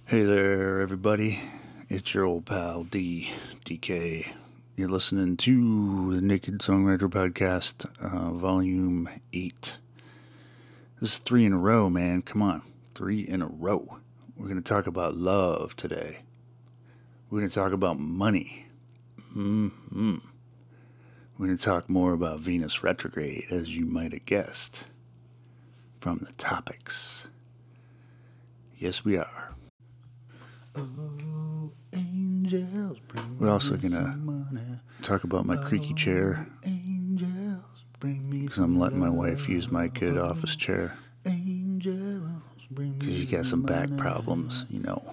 Hey there, everybody. It's your old pal DK. You're listening to the Naked Songwriter Podcast, Volume 8. This is 3 in a row, man. Come on. 3 in a row. We're going to talk about love today. We're going to talk about money. Mm-hmm. We're going to talk more about Venus retrograde, as you might have guessed from the topics. Yes, we are. Oh, angels, we're also going to talk about my creaky chair, because I'm letting my wife use my good office chair, because she got some back problems, you know.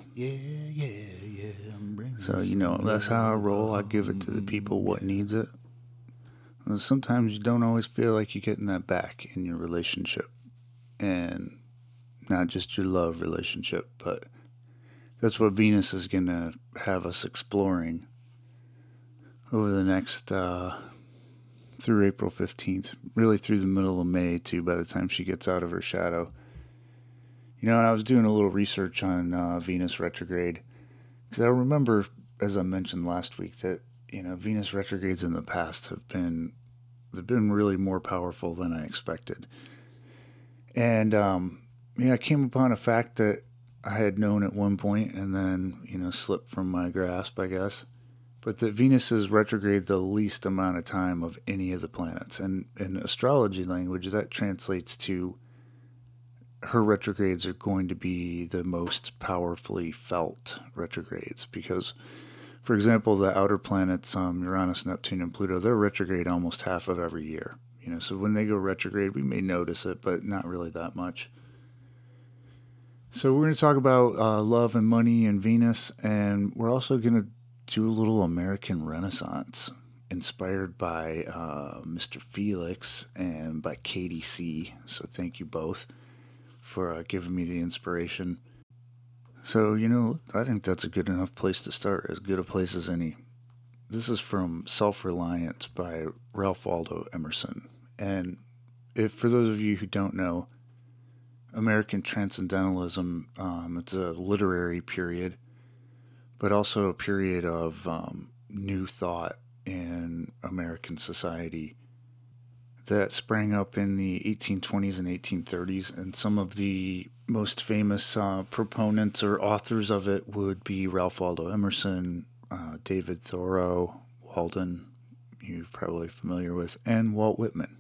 So, you know, that's how I roll. I give it to the people what needs it. And sometimes you don't always feel like you're getting that back in your relationship, and not just your love relationship, but that's what Venus is going to have us exploring over the next, through April 15th, really through the middle of May, too, by the time she gets out of her shadow. You know, and I was doing a little research on Venus retrograde, because I remember, as I mentioned last week, that, you know, Venus retrogrades in the past they've been really more powerful than I expected. And, I came upon a fact that I had known at one point and then, slipped from my grasp, I guess. But that Venus is retrograde the least amount of time of any of the planets. And in astrology language, that translates to her retrogrades are going to be the most powerfully felt retrogrades. Because, for example, the outer planets, Uranus, Neptune, and Pluto, they're retrograde almost half of every year. So when they go retrograde, we may notice it, but not really that much. So we're going to talk about love and money and Venus, and we're also going to do a little American Renaissance inspired by Mr. Felix and by Katie C. So thank you both for giving me the inspiration. So, I think that's a good enough place to start, as good a place as any. This is from Self-Reliance by Ralph Waldo Emerson. And for those of you who don't know, American Transcendentalism, it's a literary period, but also a period of new thought in American society that sprang up in the 1820s and 1830s. And some of the most famous proponents or authors of it would be Ralph Waldo Emerson, David Thoreau, Walden, you're probably familiar with, and Walt Whitman.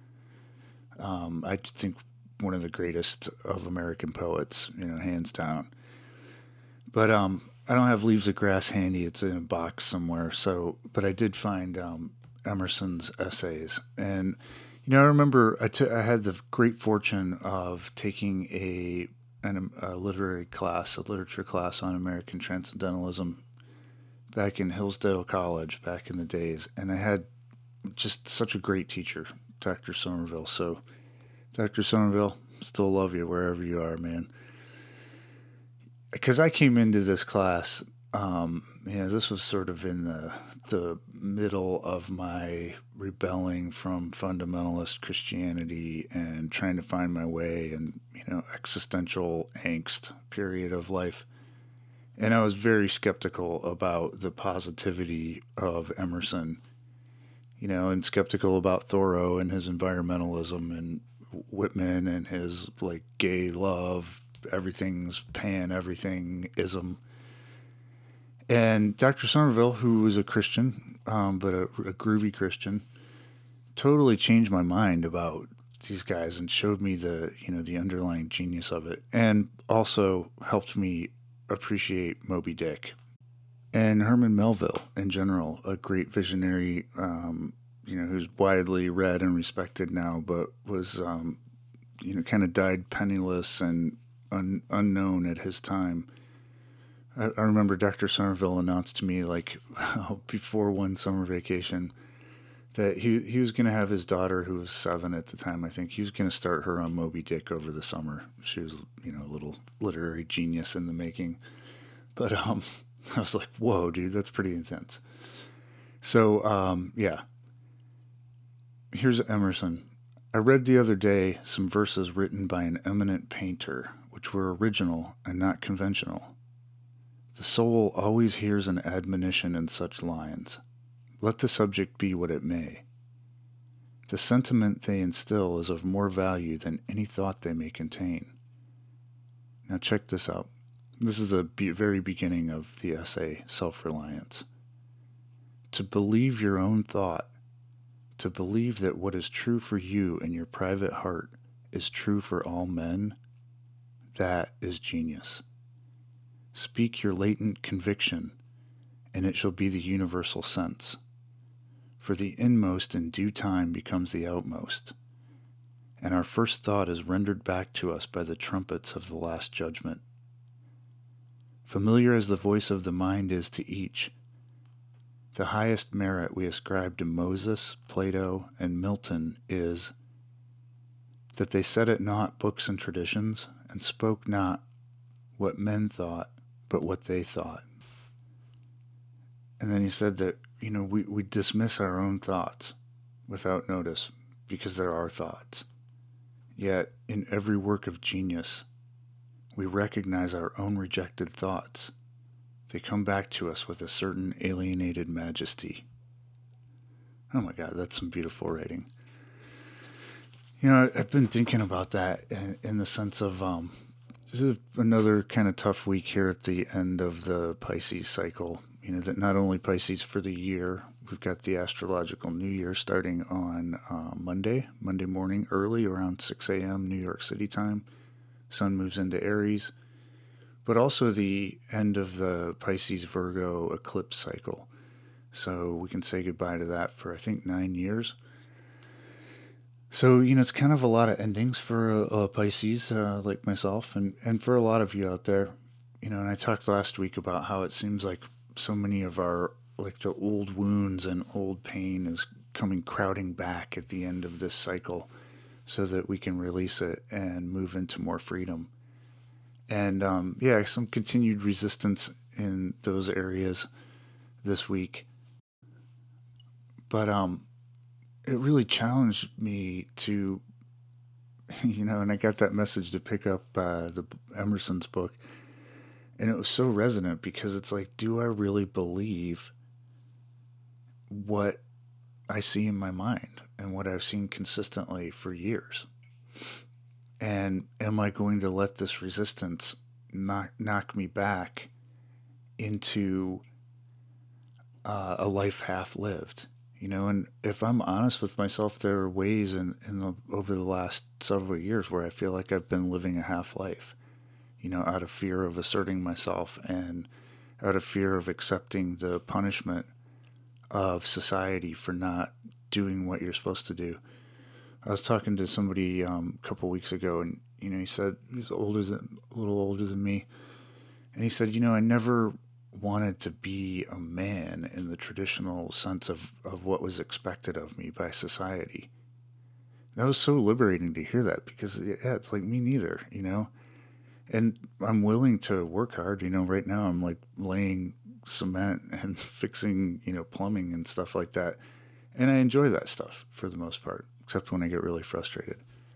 I think one of the greatest of American poets, hands down. But I don't have Leaves of Grass handy. It's in a box somewhere. But I did find Emerson's essays. And, I remember I had the great fortune of taking a literary class, a literature class on American Transcendentalism back in Hillsdale College back in the days. And I had just such a great teacher, Dr. Somerville. So, Dr. Somerville, still love you wherever you are, man. Because I came into this class, this was sort of in the middle of my rebelling from fundamentalist Christianity and trying to find my way and, existential angst period of life. And I was very skeptical about the positivity of Emerson, and skeptical about Thoreau and his environmentalism and Whitman and his gay love, everything's pan, everything ism. And Dr. Somerville, who was a Christian, but a groovy Christian, totally changed my mind about these guys and showed me the underlying genius of it, and also helped me appreciate Moby Dick and Herman Melville in general, a great visionary, who's widely read and respected now, but was, kind of died penniless and unknown at his time. I remember Dr. Somerville announced to me, before one summer vacation, that he was going to have his daughter, who was 7 at the time, I think, he was going to start her on Moby Dick over the summer. She was, a little literary genius in the making. But I was like, whoa, dude, that's pretty intense. So, here's Emerson. I read the other day some verses written by an eminent painter, which were original and not conventional. The soul always hears an admonition in such lines, let the subject be what it may. The sentiment they instill is of more value than any thought they may contain. Now check this out. This is the very beginning of the essay, Self-Reliance. To believe your own thought, to believe that what is true for you in your private heart is true for all men, that is genius. Speak your latent conviction, and it shall be the universal sense. For the inmost in due time becomes the outmost, and our first thought is rendered back to us by the trumpets of the last judgment. Familiar as the voice of the mind is to each, the highest merit we ascribe to Moses, Plato, and Milton is that they said it not books and traditions, and spoke not what men thought, but what they thought. And then he said that, we dismiss our own thoughts without notice because they're our thoughts. Yet, in every work of genius, we recognize our own rejected thoughts. They come back to us with a certain alienated majesty. Oh my God, that's some beautiful writing. I've been thinking about that in the sense of this is another kind of tough week here at the end of the Pisces cycle. That not only Pisces for the year, we've got the astrological new year starting on Monday morning early around 6 a.m. New York City time. Sun moves into Aries, but also the end of the Pisces Virgo eclipse cycle. So we can say goodbye to that for, I think, 9 years. So, it's kind of a lot of endings for Pisces, like myself, and for a lot of you out there. And I talked last week about how it seems like so many of our, like the old wounds and old pain is coming crowding back at the end of this cycle so that we can release it and move into more freedom. And some continued resistance in those areas this week. But it really challenged me to, and I got that message to pick up the Emerson's book. And it was so resonant because it's like, do I really believe what I see in my mind and what I've seen consistently for years? And am I going to let this resistance knock me back into a life half lived? And if I'm honest with myself, there are ways over the last several years where I feel like I've been living a half life, out of fear of asserting myself and out of fear of accepting the punishment of society for not doing what you're supposed to do. I was talking to somebody a couple weeks ago, and he said he was a little older than me, and he said, I never wanted to be a man in the traditional sense of what was expected of me by society. That was so liberating to hear that because it's like me neither, and I'm willing to work hard. Right now I'm like laying cement and fixing, plumbing and stuff like that. And I enjoy that stuff for the most part, except when I get really frustrated.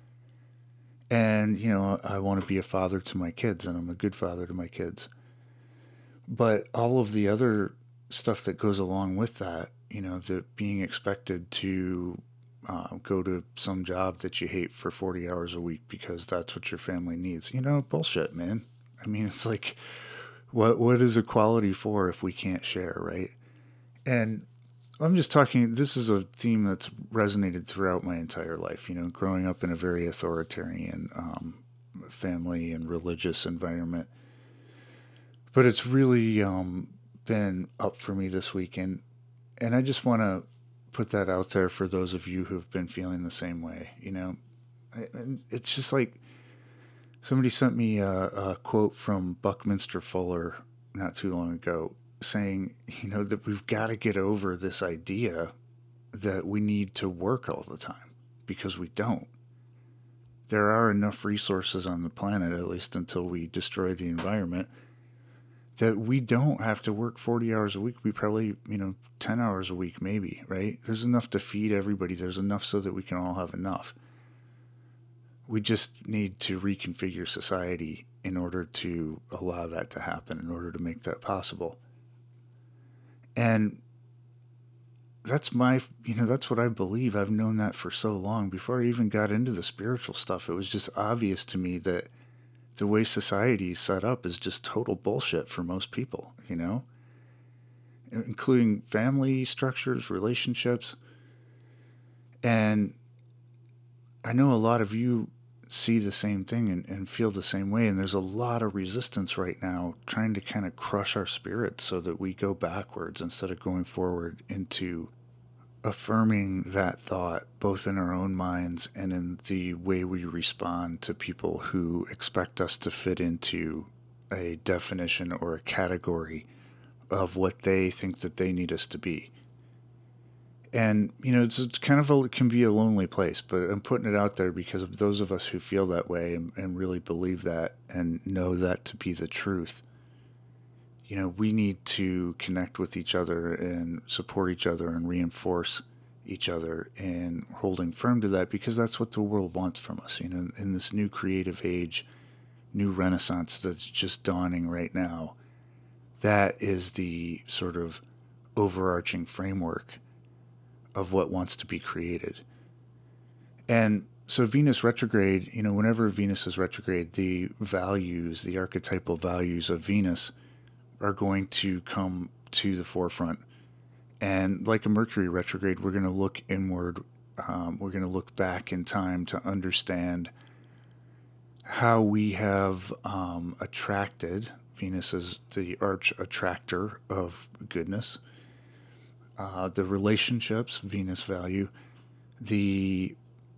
And, I want to be a father to my kids, and I'm a good father to my kids. But all of the other stuff that goes along with that, the being expected to go to some job that you hate for 40 hours a week because that's what your family needs. Bullshit, man. I mean, it's like, what is equality for if we can't share, right? And I'm just talking, this is a theme that's resonated throughout my entire life, growing up in a very authoritarian family and religious environment. But it's really been up for me this weekend. And I just want to put that out there for those of you who've been feeling the same way, And it's just like somebody sent me a quote from Buckminster Fuller not too long ago saying, that we've got to get over this idea that we need to work all the time because we don't. There are enough resources on the planet, at least until we destroy the environment, that we don't have to work 40 hours a week. We probably, 10 hours a week maybe, right? There's enough to feed everybody. There's enough so that we can all have enough. We just need to reconfigure society in order to allow that to happen, in order to make that possible. And that's what I believe. I've known that for so long. Before I even got into the spiritual stuff, it was just obvious to me that the way society is set up is just total bullshit for most people, including family structures, relationships. And I know a lot of you see the same thing and feel the same way. And there's a lot of resistance right now trying to kind of crush our spirits so that we go backwards instead of going forward into affirming that thought, both in our own minds and in the way we respond to people who expect us to fit into a definition or a category of what they think that they need us to be. And, it's kind of it can be a lonely place, but I'm putting it out there because of those of us who feel that way and really believe that and know that to be the truth. We need to connect with each other and support each other and reinforce each other and holding firm to that, because that's what the world wants from us, in this new creative age, new renaissance that's just dawning right now. That is the sort of overarching framework of what wants to be created. And so Venus retrograde, whenever Venus is retrograde, the archetypal values of Venus are going to come to the forefront. And like a Mercury retrograde, we're going to look inward. We're going to look back in time to understand how we have attracted. Venus is the arch attractor of goodness. The relationships, Venus value, the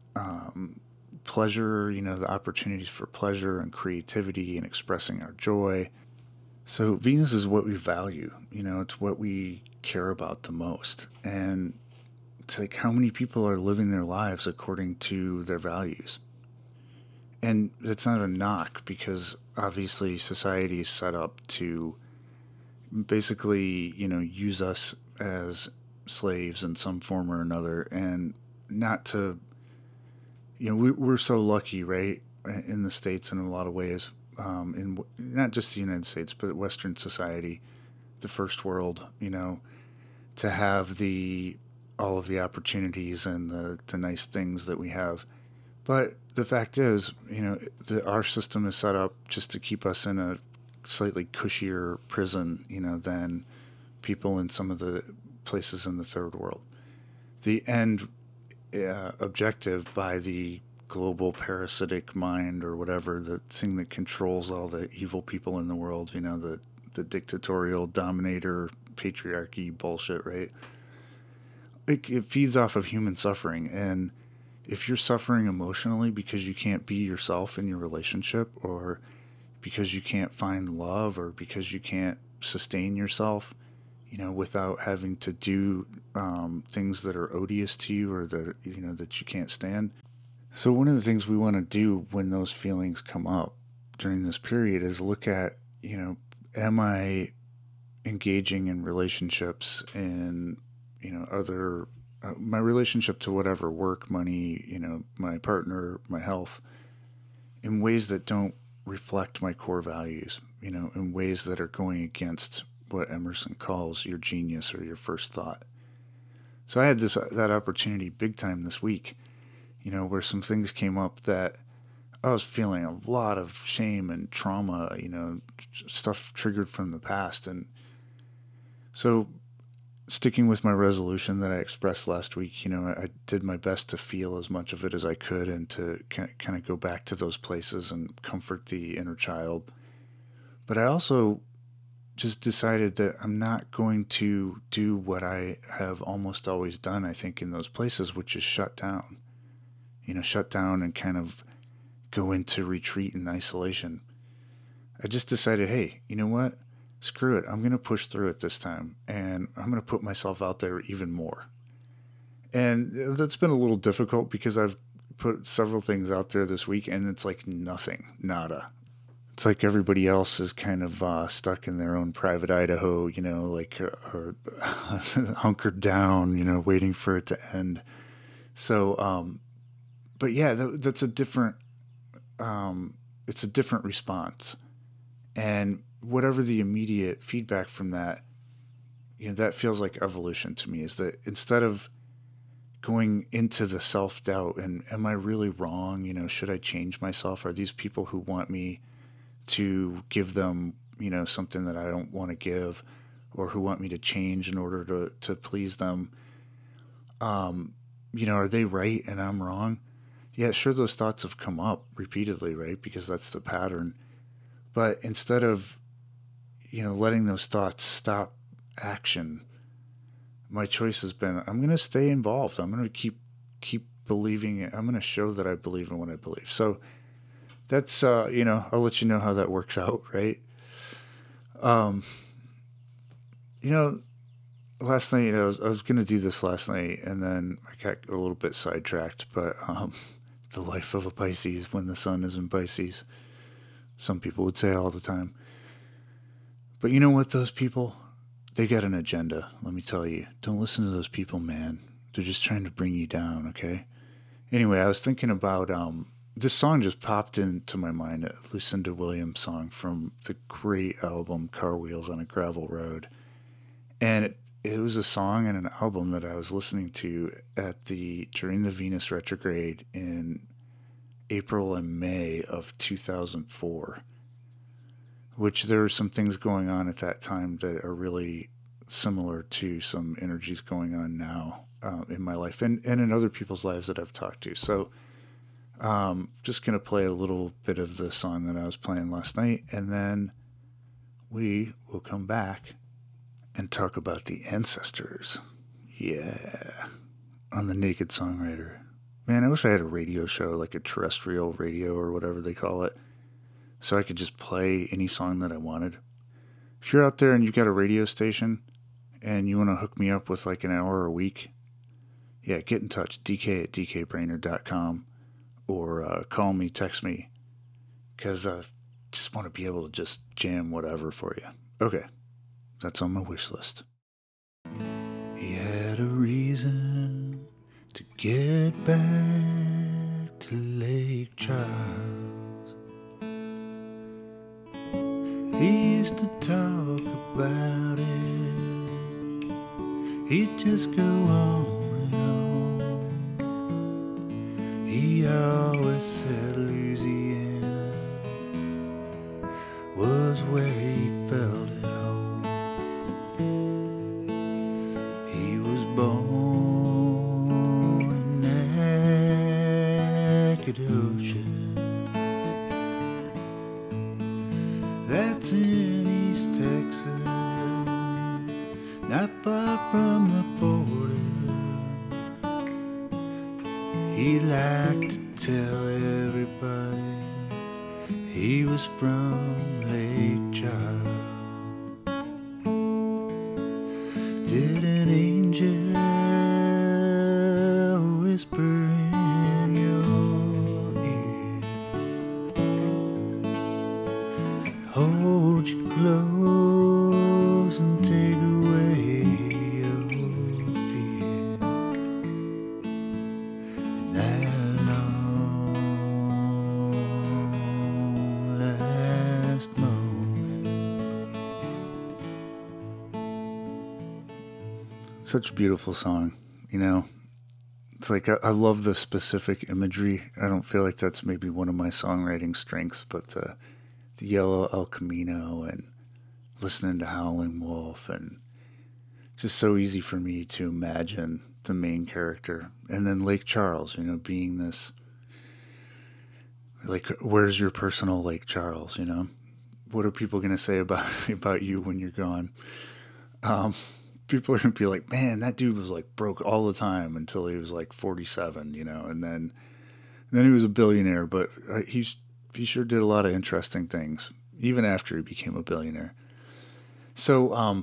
pleasure, the opportunities for pleasure and creativity and expressing our joy. So Venus is what we value, it's what we care about the most. And it's like how many people are living their lives according to their values. And it's not a knock, because obviously society is set up to basically, use us as slaves in some form or another, and not to, we're so lucky, right, in the States in a lot of ways, in not just the United States, but Western society, the first world, to have all of the opportunities and the nice things that we have. But the fact is, our system is set up just to keep us in a slightly cushier prison, than people in some of the places in the third world. The end objective by the global parasitic mind, or whatever, the thing that controls all the evil people in the world, the dictatorial dominator patriarchy bullshit, right? It feeds off of human suffering. And if you're suffering emotionally because you can't be yourself in your relationship, or because you can't find love, or because you can't sustain yourself, without having to do things that are odious to you, or that that you can't stand. So one of the things we want to do when those feelings come up during this period is look at, am I engaging in relationships and, other, my relationship to whatever, work, money, my partner, my health, in ways that don't reflect my core values, in ways that are going against what Emerson calls your genius or your first thought. So I had that opportunity big time this week, where some things came up that I was feeling a lot of shame and trauma, stuff triggered from the past. And so, sticking with my resolution that I expressed last week, I did my best to feel as much of it as I could, and to kind of go back to those places and comfort the inner child. But I also just decided that I'm not going to do what I have almost always done, I think, in those places, which is shut down. Shut down and kind of go into retreat and isolation. I just decided, hey, you know what? Screw it. I'm going to push through it this time, and I'm going to put myself out there even more. And that's been a little difficult, because I've put several things out there this week, and it's like nothing, nada. It's like everybody else is kind of stuck in their own private Idaho, or hunkered down, waiting for it to end. So, but yeah, that's a different it's a different response. And whatever the immediate feedback from that, that feels like evolution to me, is that instead of going into the self-doubt and am I really wrong? Should I change myself? Are these people who want me to give them, something that I don't want to give, or who want me to change in order to please them? Are they right and I'm wrong? Yeah, sure, those thoughts have come up repeatedly, right? Because that's the pattern. But instead of, letting those thoughts stop action, my choice has been, I'm going to stay involved. I'm going to keep believing it. I'm going to show that I believe in what I believe. So that's, I'll let you know how that works out, right? Um, you know, Last night, I was going to do this last night, and then I got a little bit sidetracked, but the life of a Pisces when the sun is in Pisces, some people would say all the time. But you know what, those people, they got an agenda, let me tell you. Don't listen to those people, man. They're just trying to bring you down, okay? Anyway, I was thinking about, this song just popped into my mind, a Lucinda Williams song from the great album Car Wheels on a Gravel Road. And it was a song and an album that I was listening to during the Venus retrograde in April and May of 2004, which there were some things going on at that time that are really similar to some energies going on now in my life and in other people's lives that I've talked to. So just going to play a little bit of the song that I was playing last night, and then we will come back and talk about the ancestors. Yeah. On the Naked Songwriter. Man, I wish I had a radio show, like a terrestrial radio or whatever they call it, so I could just play any song that I wanted. If you're out there and you've got a radio station and you want to hook me up with like an hour a week, yeah, get in touch, dk@dkbrainerd.com, or call me, text me, because I just want to be able to just jam whatever for you. Okay. That's on my wish list. He had a reason to get back to Lake Charles. He used to talk about it. He'd just go on and on. He always said Louisiana was where he felt it. Born in Nacogdoches, that's in East Texas, not far from the border. He liked to tell everybody he was from Lake Charles. Did an angel whisper in your ear, hold you close and take away your fear? In that long last moment. Such a beautiful song, It's like I love the specific imagery. I don't feel like that's maybe one of my songwriting strengths, but the yellow El Camino and listening to Howlin' Wolf, and it's just so easy for me to imagine the main character. And then Lake Charles, being this, like, where's your personal Lake Charles, What are people going to say about you when you're gone? People are going to be like, man, that dude was like broke all the time until he was like 47, and then he was a billionaire, but he sure did a lot of interesting things, even after he became a billionaire. So,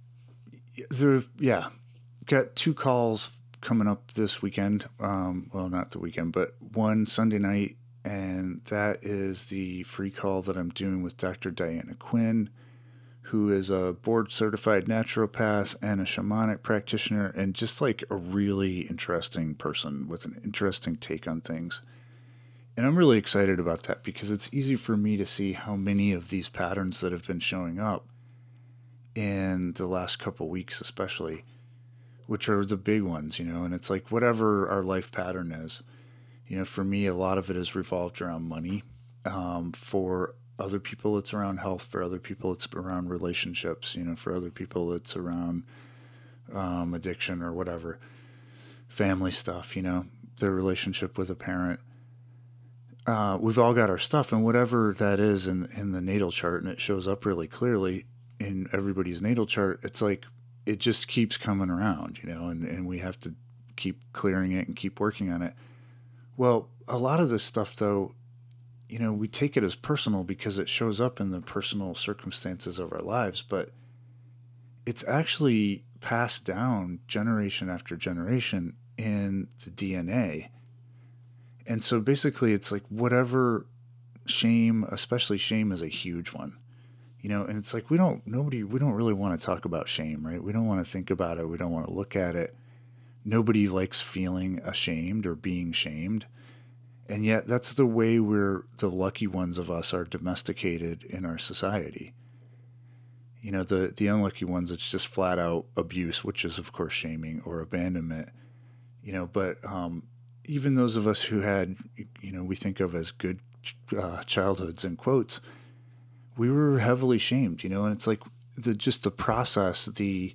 got 2 calls coming up this weekend. Well, not the weekend, but one Sunday night, and that is the free call that I'm doing with Dr. Diana Quinn, who is a board-certified naturopath and a shamanic practitioner, and just like a really interesting person with an interesting take on things. And I'm really excited about that because it's easy for me to see how many of these patterns that have been showing up in the last couple weeks, especially, which are the big ones, and it's like whatever our life pattern is, for me, a lot of it is revolved around money. For other people, it's around health. For other people, it's around relationships. For other people, it's around addiction or whatever, family stuff, their relationship with a parent. We've all got our stuff, and whatever that is in the natal chart, and it shows up really clearly in everybody's natal chart, it's like it just keeps coming around, and we have to keep clearing it and keep working on it. Well, a lot of this stuff, though, we take it as personal because it shows up in the personal circumstances of our lives, but it's actually passed down generation after generation in the DNA. And so basically, it's like whatever shame, especially shame is a huge one, and it's like we don't really want to talk about shame, right? We don't want to think about it. We don't want to look at it. Nobody likes feeling ashamed or being shamed. And yet that's the way the lucky ones of us are domesticated in our society. The unlucky ones, it's just flat out abuse, which is of course shaming, or abandonment, but even those of us who had, we think of as good childhoods in quotes, we were heavily shamed, and it's like the process,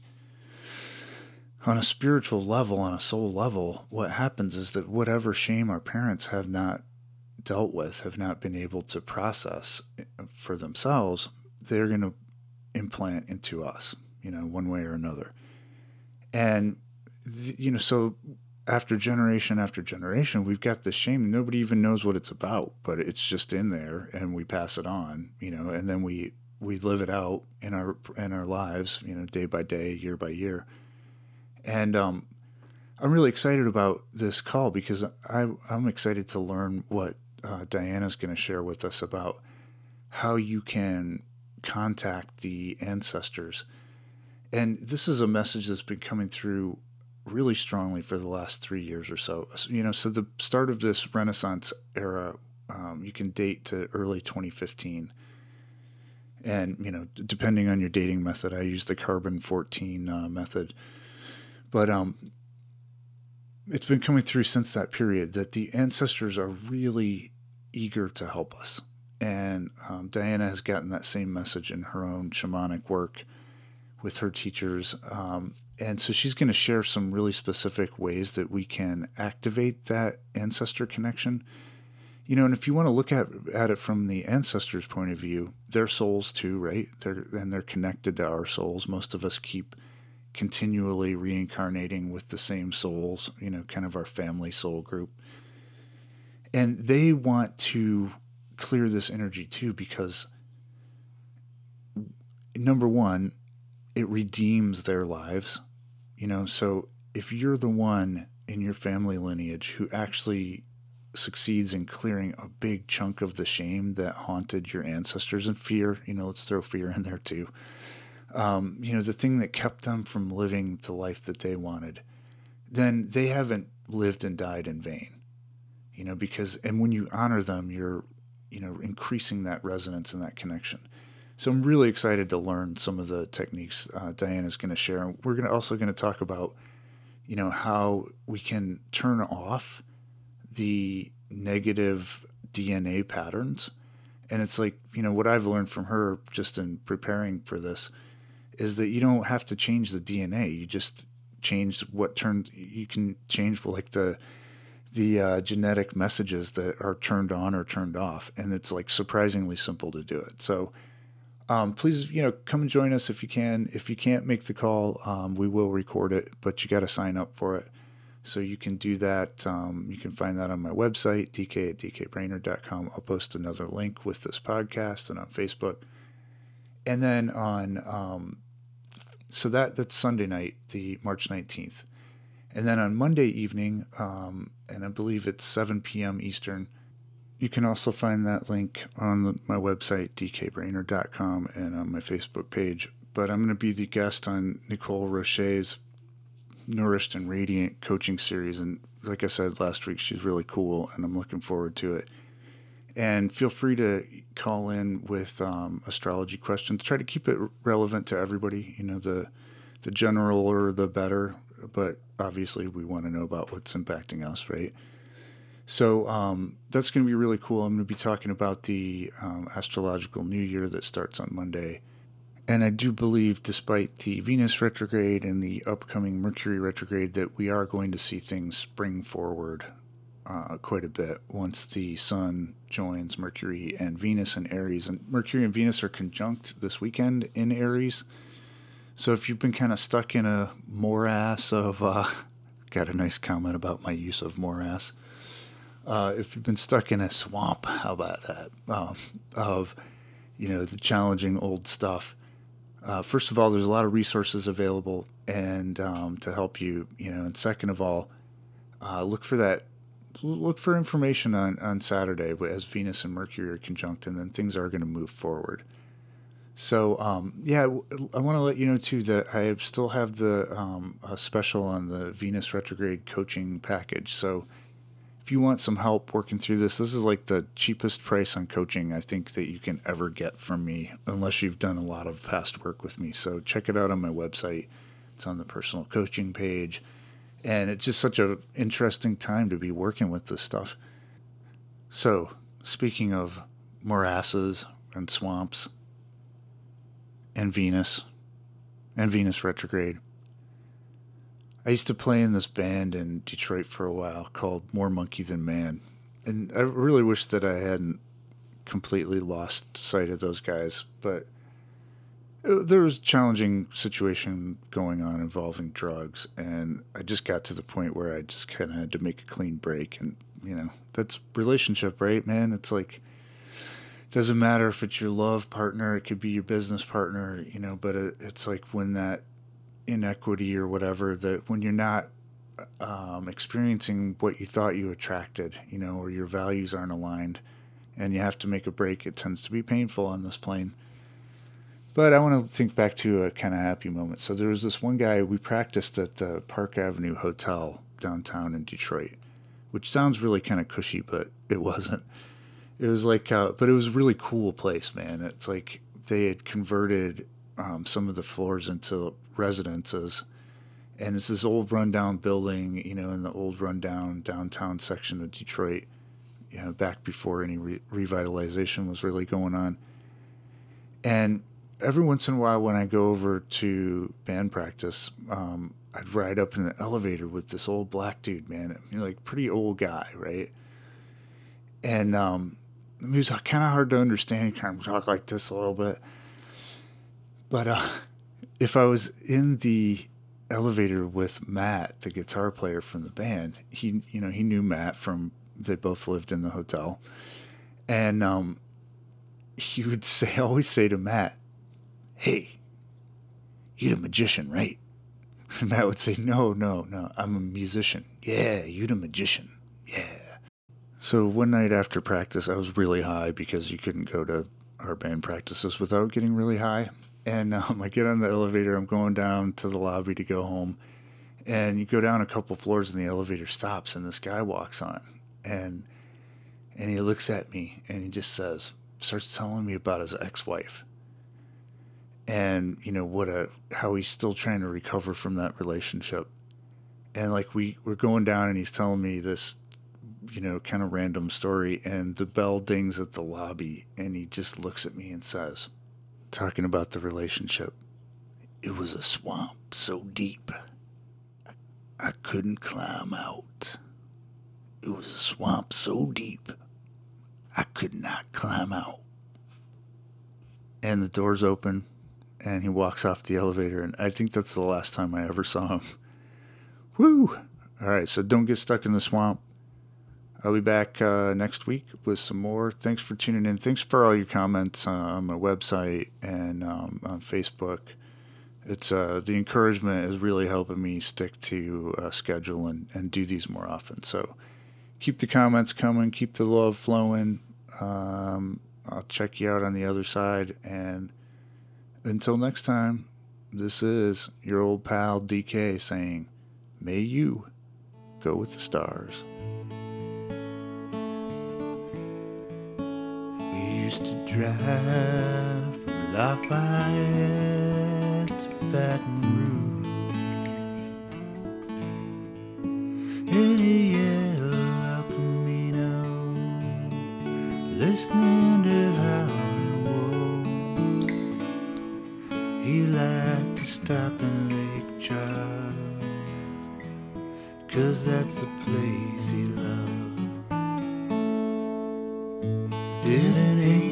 on a spiritual level, on a soul level, what happens is that whatever shame our parents have not dealt with, have not been able to process for themselves, they're going to implant into us, one way or another. And, so after generation, we've got this shame. Nobody even knows what it's about, but it's just in there, and we pass it on, and then we live it out in our lives, day by day, year by year. And I'm really excited about this call because I'm excited to learn what Diana's going to share with us about how you can contact the ancestors. And this is a message that's been coming through really strongly for the last 3 years or so. So the start of this Renaissance era, you can date to early 2015. And, depending on your dating method, I use the carbon 14 method. But it's been coming through since that period that the ancestors are really eager to help us. And Diana has gotten that same message in her own shamanic work with her teachers. And so she's going to share some really specific ways that we can activate that ancestor connection. And if you want to look at it from the ancestors' point of view, they're souls too, right? They're connected to our souls. Most of us keep continually reincarnating with the same souls, kind of our family soul group. And they want to clear this energy too because, number one, it redeems their lives. So if you're the one in your family lineage who actually succeeds in clearing a big chunk of the shame that haunted your ancestors, and fear, let's throw fear in there too. The thing that kept them from living the life that they wanted, then they haven't lived and died in vain, and when you honor them, you're, increasing that resonance and that connection. So I'm really excited to learn some of the techniques Diana's going to share. And we're also going to talk about, how we can turn off the negative DNA patterns. And it's like, what I've learned from her just in preparing for this is that you don't have to change the DNA. You just change you can change like the genetic messages that are turned on or turned off. And it's like surprisingly simple to do it. So please, come and join us if you can. If you can't make the call, we will record it, but you got to sign up for it. So you can do that. You can find that on my website, dk@dkbrainerd.com. I'll post another link with this podcast and on Facebook. And then so that's Sunday night, the March 19th. And then on Monday evening, and I believe it's 7 p.m. Eastern, you can also find that link on my website, dkbrainerd.com, and on my Facebook page. But I'm going to be the guest on Nicole Roche's Nourished and Radiant coaching series. And like I said last week, she's really cool, and I'm looking forward to it. And feel free to call in with astrology questions. Try to keep it relevant to everybody, the general or the better, but obviously we want to know about what's impacting us, right? So that's going to be really cool. I'm going to be talking about the astrological new year that starts on Monday. And I do believe, despite the Venus retrograde and the upcoming Mercury retrograde, that we are going to see things spring forward quite a bit once the Sun joins Mercury and Venus in Aries. And Mercury and Venus are conjunct this weekend in Aries. So if you've been kind of stuck in a morass of, got a nice comment about my use of morass. If you've been stuck in a swamp, how about that? Of, the challenging old stuff. First of all, there's a lot of resources available and to help you, and second of all, look for information on Saturday as Venus and Mercury are conjunct, and then things are going to move forward. So, I want to let you know too that I still have the special on the Venus retrograde coaching package. So, if you want some help working through this is like the cheapest price on coaching I think that you can ever get from me, unless you've done a lot of past work with me. So, check it out on my website. It's on the personal coaching page. And it's just such an interesting time to be working with this stuff. So, speaking of morasses and swamps and Venus retrograde, I used to play in this band in Detroit for a while called More Monkey Than Man. And I really wish that I hadn't completely lost sight of those guys, but there was a challenging situation going on involving drugs, and I just got to the point where I just kind of had to make a clean break. And that's relationship, right, man? It's like, it doesn't matter if it's your love partner, it could be your business partner, but it's like when that inequity or whatever, that when you're not experiencing what you thought you attracted, or your values aren't aligned, and you have to make a break, it tends to be painful on this plane. But I want to think back to a kind of happy moment. So there was this one guy, we practiced at the Park Avenue Hotel downtown in Detroit, which sounds really kind of cushy, but it wasn't. It was like, but it was a really cool place, man. It's like they had converted some of the floors into residences. And it's this old rundown building, in the old rundown downtown section of Detroit, back before any revitalization was really going on. And every once in a while when I go over to band practice, I'd ride up in the elevator with this old black dude, man. Like pretty old guy, right? And he was kind of hard to understand. He kind of talk like this a little bit. But if I was in the elevator with Matt, the guitar player from the band, he knew Matt from, they both lived in the hotel. And he would always say to Matt, "Hey, you're the magician, right?" And Matt would say, no, I'm a musician. "Yeah, you're the magician. Yeah." So one night after practice, I was really high because you couldn't go to our band practices without getting really high. And I get on the elevator, I'm going down to the lobby to go home. And you go down a couple floors and the elevator stops and this guy walks on. And he looks at me and he just starts telling me about his ex-wife. And how he's still trying to recover from that relationship. And like we're going down and he's telling me this, kind of random story, and the bell dings at the lobby and he just looks at me and says, talking about the relationship, "It was a swamp so deep I couldn't climb out. It was a swamp so deep I could not climb out." And the doors open and he walks off the elevator, and I think that's the last time I ever saw him. Woo! All right, so don't get stuck in the swamp. I'll be back next week with some more. Thanks for tuning in. Thanks for all your comments on my website and on Facebook. It's the encouragement is really helping me stick to schedule and do these more often. So keep the comments coming, keep the love flowing. I'll check you out on the other side. And until next time, this is your old pal DK saying, may you go with the stars. used to drive from Lafayette to Baton Rouge in a yellow El Camino, listening to Hollywood. He liked to stop in Lake Charles, 'cause that's the place he loved. Didn't he